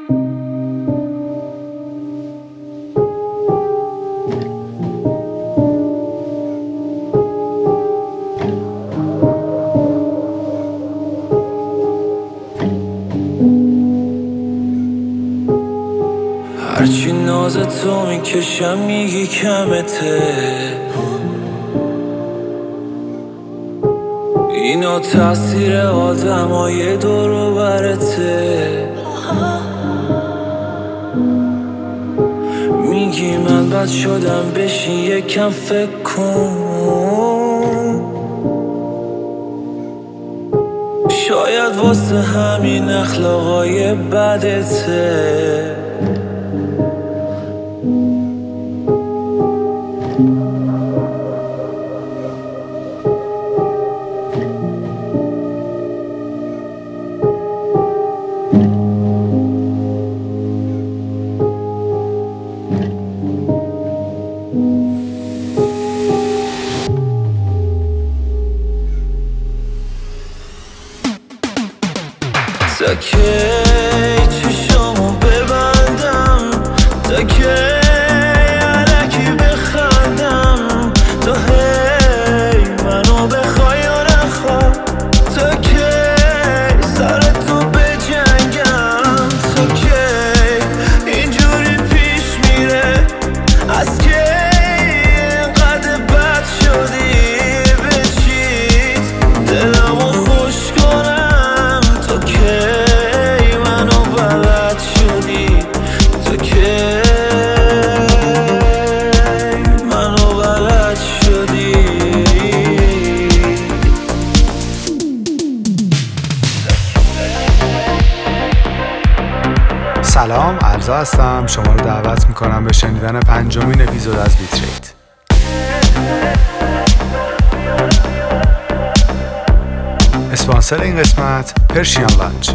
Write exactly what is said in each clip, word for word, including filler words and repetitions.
هرچی ناز تو میکشم میگی کمته، اینا تاثیر آدمای دور و برته. میگی من بد شدم بشین یکم فکر کن، شاید واسه همین اخلاقای بدته. تا کی چشامو ببندم، تا کی علکی بخندم، تا هی منو بخوای یا نخوای، تا کی سر تو بجنگم، تا کی اینجوری پیش میره، از کی اینقدر بد شدی به چیت دلمو خوش کنم، تا کی منو بلد شدی، تا کی منو بلد شدی. سلام، عرضا هستم. شما رو دعوت میکنم به شنیدن پنجمین اپیزود از بیتریت. اسپانسر این قسمت پرشین لانچ.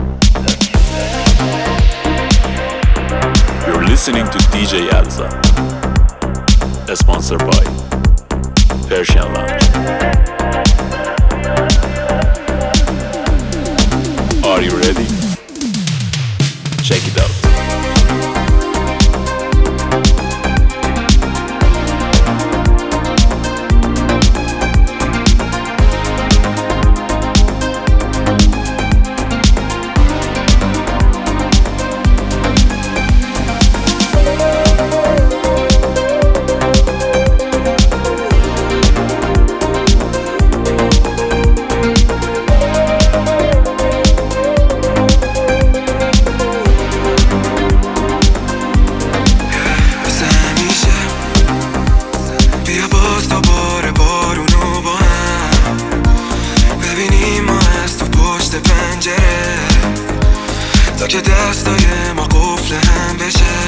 You're listening to دی جی Alza, sponsored by Persian Lounge. Are you ready? Check it out. تا که دستای ما قفل هم بشه،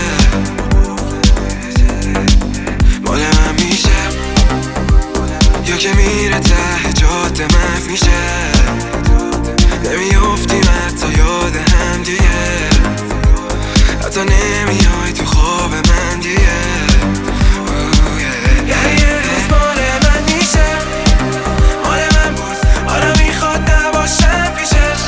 مال من میشه یا که میره ته جاده محو میشه، نمیافتیم حتی یاد هم دیگه، حتی نمیای تو خواب من دیگه. یعنی یه روز مال من میشه، مال من بود حالا میخواد نباشم پیشش،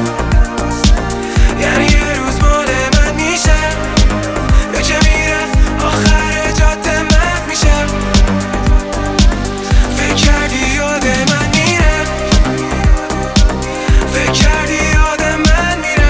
یعنی یه روز مال من میشه یا که میره آخر جاده محو میشه. فکر کردی یاد من میره، فکر کردی یاد من میره،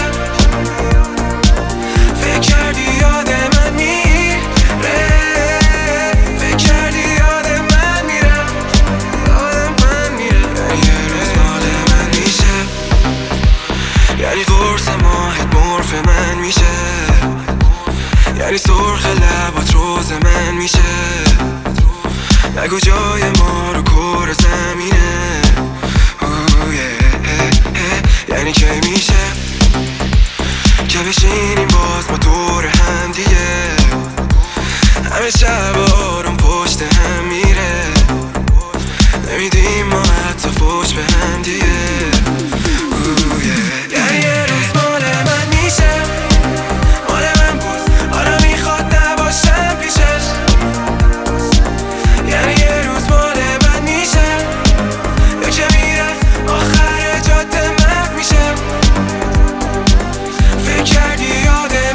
فکر کردی یاد من میره، فکر کردی یاد من میره، یاد من میره. یعنی یه روز مال من میشه، یعنی قرص ماهت مرف من میشه، یعنی سرخ لبات روز من میشه، نگو جای ما رو کره زمینه. اوه yeah. یعنی کی میشه که بشینیم باز ما دور هم دیگه، همه شب آروم پشت هم میره، نمیدیم ما حتی فوش به هم دیگه. اوه yeah. یعنی یه روز مال من میشه، مال من بود حالا میخواد نباشم پیشش، یعنی یه روز مال من میشه یا که میره آخر جاده محو میشه. فکر کردی یاد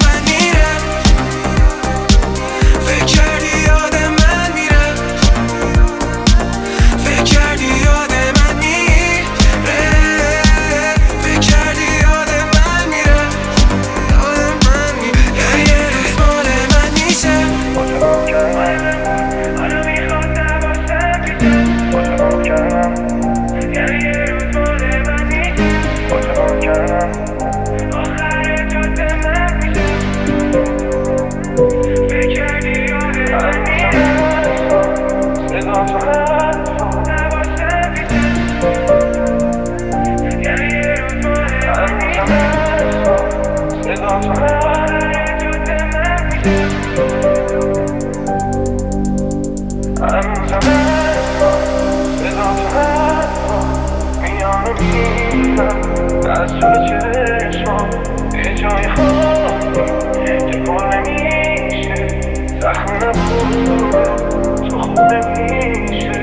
جای خالی که پر نمیشه زخم نبوده تو خوب نمیشه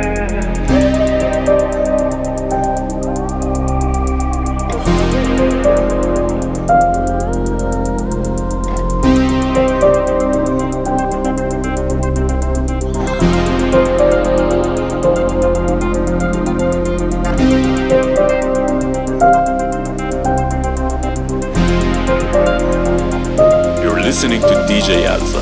Listening to دی جی Alza.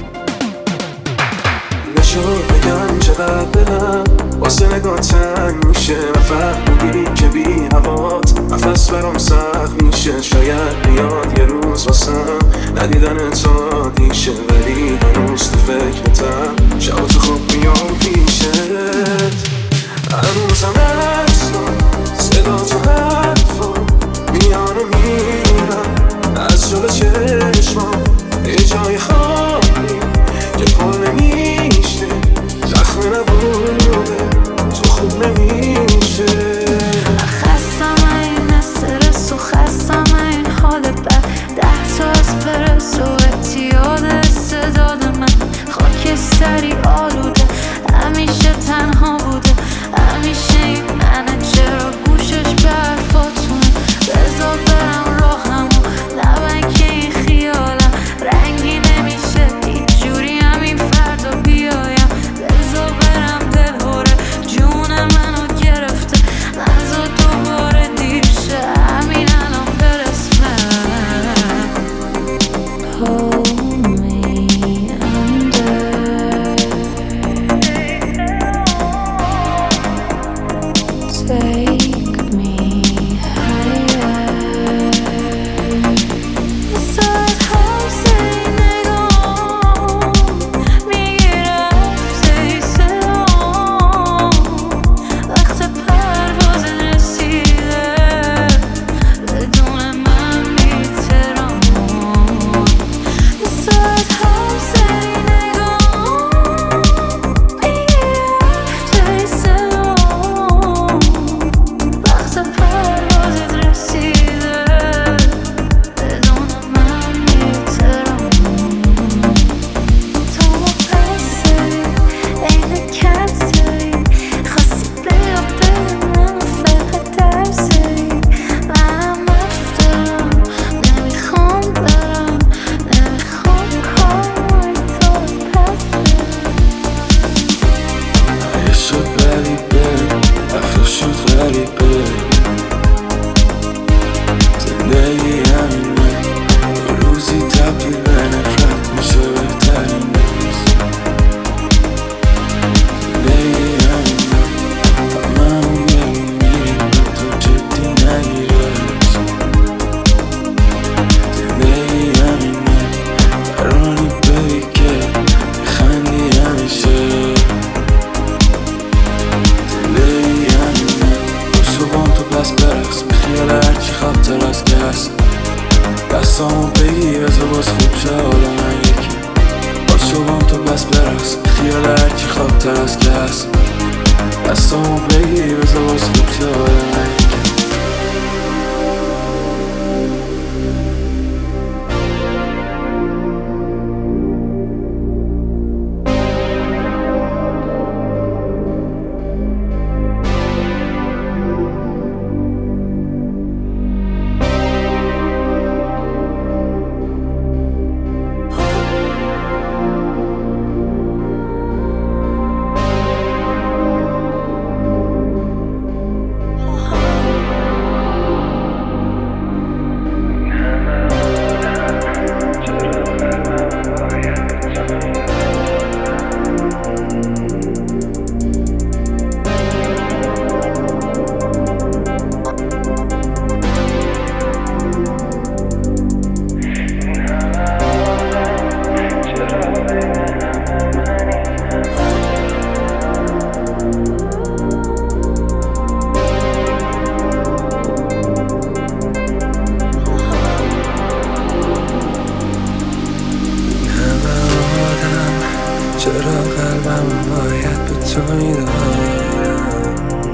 نشد بگم چقدر دلم واسه نگاه تنگ میشه و فهمیدی که بی هوات نفس برام سخت میشه شاید بیاد یه روز واسم ندیدن تا دیشه ولی هنوز تو فکرتم شب تو خوب میام پیشت هنوزم اصلا صدا تو حرفا میان و میرم از جلو چشمام یه جای خالی که پر نمیشه زخم نبوده تو خوب نمیشه خستم این استرس و خستم این حال بد ده تا اسپرس و اتیاد استعداد من خاکستری آلوده همیشه تنها بوده همیشه این منه چرا گوشش به حرفاتونه بذار برم راهم و لبن که این خیالم رنگی نمیشه هیچ جوری همین فردا بیایم بذار برم دلهوره جون منو گرفته نذار دوباره دیر شه همین الان برسم Hold me under Take me higher بساعت حوزه نگاه میگیره حوزه سلام وقت پرواز رسیده بدون من میترم بساعت حوزه نگاه میگیره حوزه سلام وقت پروازت رسیده بدون من میترم تو مقصری عین کنسری خواستی بیا به من فقط درسری منم رفتم نمیخوام برم نمیخوام کار تو پس یه شد غریبه رفته شد غریبه زندگی همینه یه روزی تبدیل به نفرت میشه بهترین روز زندگی همینه همه همون میریم میریم و تو جدی نگیرش زندگی همینه فرانی بری که بخندی همیشه زندگی همینه صبحان تو بس برقص به خیال هرچی خاطر از که هست دستامو بگی بذار باز خوب شه حالا من یکی با صبحان تو بس برقص به خیال هرچی خاطر از که هست دستامو بگی بذار باز خوب شه حالا من یکی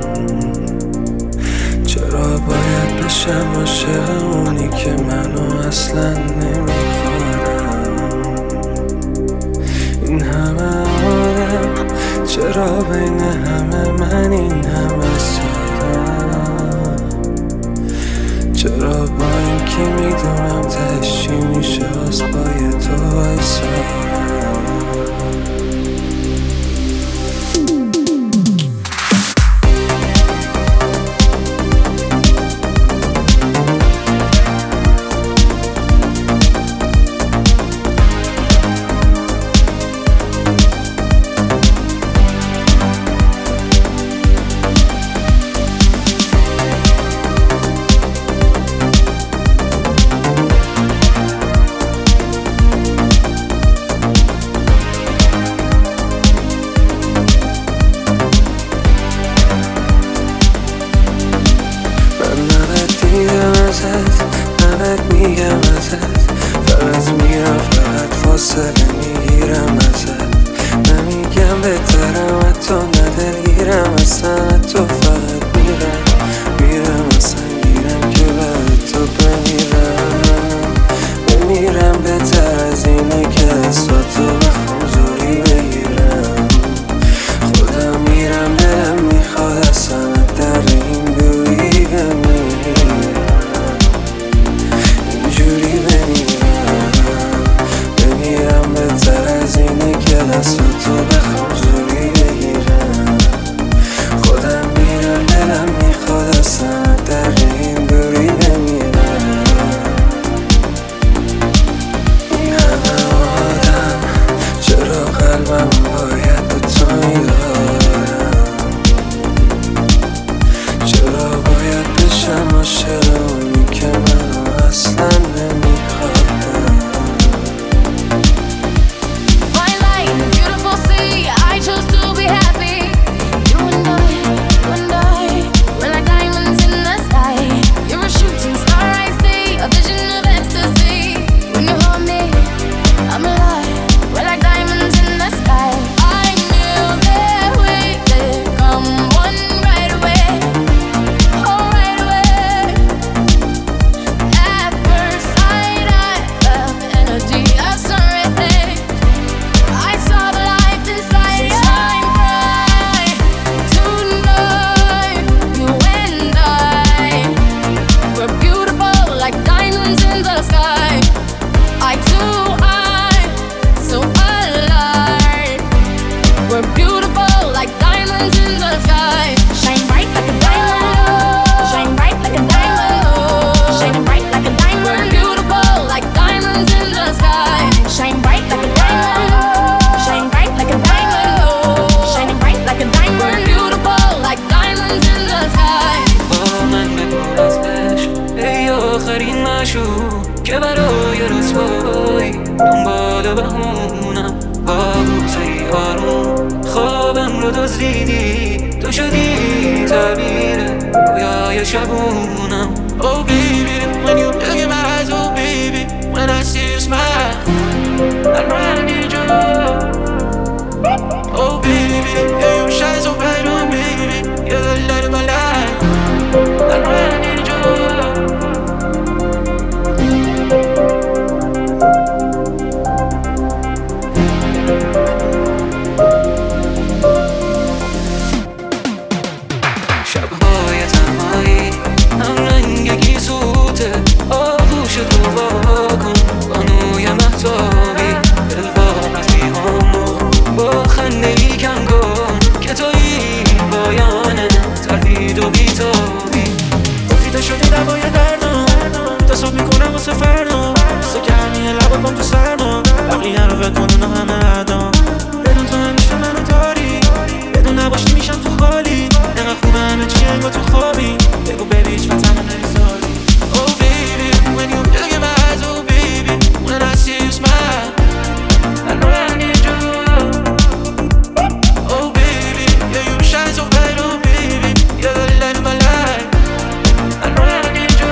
چرا باید بشم عاشق اونی که منو از با اینکه میدونم تهش چی میشه از پای تو وایسارم. نباید میگم ازت، فقط میرم فقط فاصله میگیرم ازت. نمیگم بهترم حتی ندلگیرم اصلا، تو فقط میرم میرم اصلا گیرم که بعد تو بمیرم. بمیرم بهتر از اینه که دستاتو بخوام زوری بگیرم. خودم میرم دلم میخواد اصلا در این دوری بمیرم. دستاتو بخوام زوری بگیرم. خودم میرم دلم میخواد اصلا در این دوری بمیرم. این همه آدم چرا قلبم باید به تو میدارم؟ چرا باید بشم عاشق اونی که منو اصلا نمیخوادم؟ I chose to be happy. You and I, you and I, we're like diamonds in the sky. You're a shooting star, I see, a vision of ecstasy. When you hold me, I'm alive. We're like diamonds in the sky. I knew that we could come one right away, oh right away. At first sight, I felt the energy of sun rising. I saw the light inside. که برای رسوایی دنبال بهمونم با بوسه آروم خوابم رو دزدیدی، تو شدی تعبیر رویای شبونم. Oh baby, when you look in my eyes, oh baby, when I see you smile, I run and need you. Oh baby, yeah, you shine so bright, oh baby, you're the light of my life. I run and need you. شبهای تنهایی هم رنگی سوته، آغوش تو واکن بانوی مهتابی، دلواپسی همو با خنده ای کم کن که تویی پایانه تردید و بیتابی. گفتی شدی دوای دردم، تصاب میکنم واسه فردا، سه گرمی لبا کن تو سرما، بقیه رو بکنون و همه ادام. بدون تو همیشه منو داری، بدون نباشی میشم تو خالی. نقدر خوبه همه چی انگار تو خوابی، بگو ببی هیچ وطنم نمیذاری. Oh baby, when you look in my eyes, oh baby, when I see you smile, I know I need you. Oh baby, yeah you shine so bright, oh baby, you're the light of my life. I know I need you.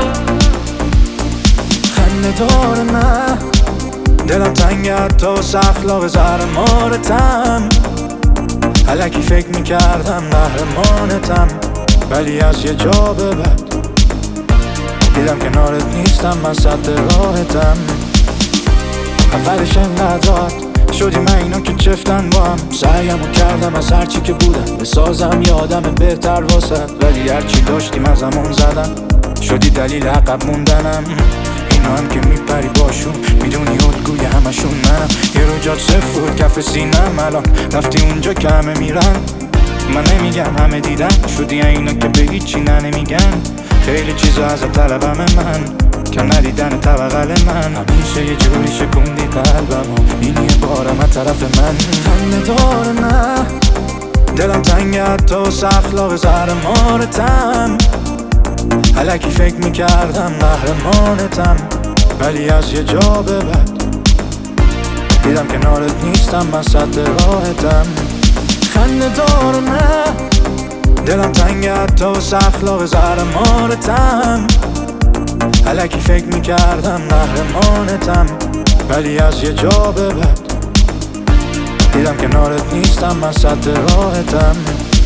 خنده دار من دلم تنگت تا واسه اخلاق زهر مارتم. الکی فکر میکردم قهرمانتم، ولی از یه جا به بعد دیدم کنارت نیستم، من صد راحتم. اولش انقدر راحت شدی من اینا که چفتن با هم، سعیمو کردم از هرچی که بودم بسازم یه آدم بهتر واسد، ولی هرچی داشتیم از همون زدم. شدی دلیل عقب موندنم. اینا هم که میپری باشون میدونی الگوی همشون منم. یه رو جات سفود کف سینم الان رفتی اونجا که همه میرن. من نمیگم همه دیدن شدی اینا که به هیچی نه نمیگن. خیلی چیزا از طلبم من که ندیدن توقل من. همیشه یه جوری شکوندی قلبم و این یه بارم از طرف من. خنده داره نه دلم تنگ حتی واسه اخلاق زهر مارتم. الکی فکر میکردم قهرمانتم ولی از یه جا به بعد دیدم کنارت نیستم من سد راحتم. خنده داره نه دلم تنگ حتی واسه اخلاق زهر مارتم. الکی فکر میکردم قهرمانتم ولی از یه جا به بعد دیدم کنارت نیستم من سد راحتم.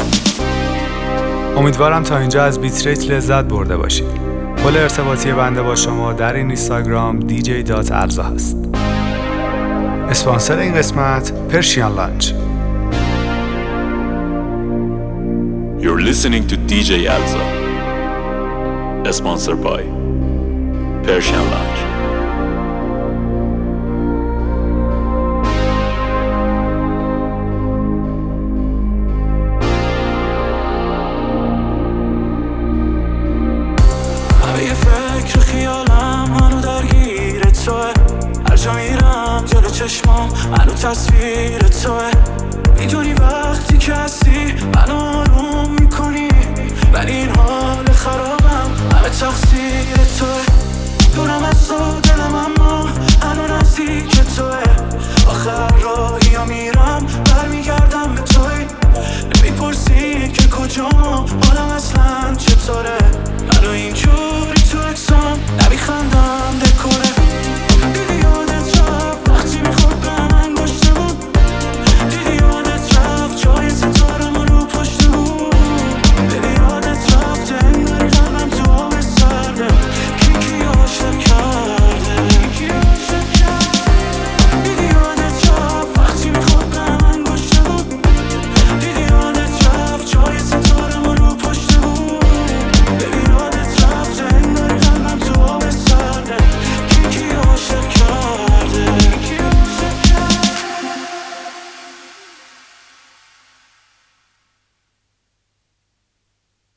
امیدوارم تا اینجا از بیت ریت لذت برده باشید. پل ارتباطی بنده با شما در این اینستاگرام دی جی دات الزا هست. اسپانسر این قسمت پرشین لانچ. You're listening to دی جی Alza, sponsored by Persian Lounge. همه یه فکر خیالم منو درگیر توه. هر جا میرم جلو چشمام منو تصویر توه. میدونی وقتی که هستی منو آروم میکنی ولی این